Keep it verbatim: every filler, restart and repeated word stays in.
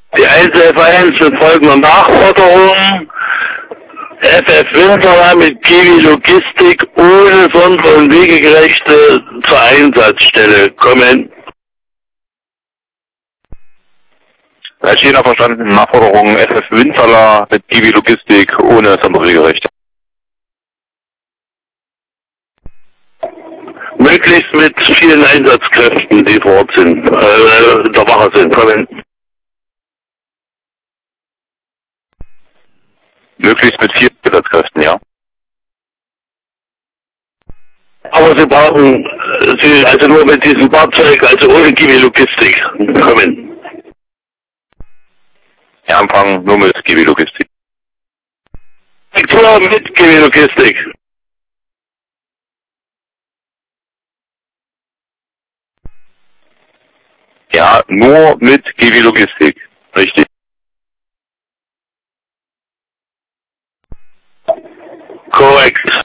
Die eins F eins mit folgender Nachforderung. F F Winterler mit Kiwi Logistik ohne Sonder- und Wegegerechte zur Einsatzstelle kommen. Als China verstanden, Nachforderung F F Winterler mit Kiwi Logistik ohne Sonder- und Wegerechte. Möglichst mit vielen Einsatzkräften, die vor Ort sind, äh, in der Wache sind, kommen. Möglichst mit vier Einsatzkräften, ja. Aber Sie brauchen, Sie, also nur mit diesem Fahrzeug, also ohne Kiwi Logistik, kommen. Ja, Empfang nur mit Kiwi Logistik. Sektor mit Kiwi Logistik. Ja, nur mit Kiwi Logistik. Richtig. Korrekt.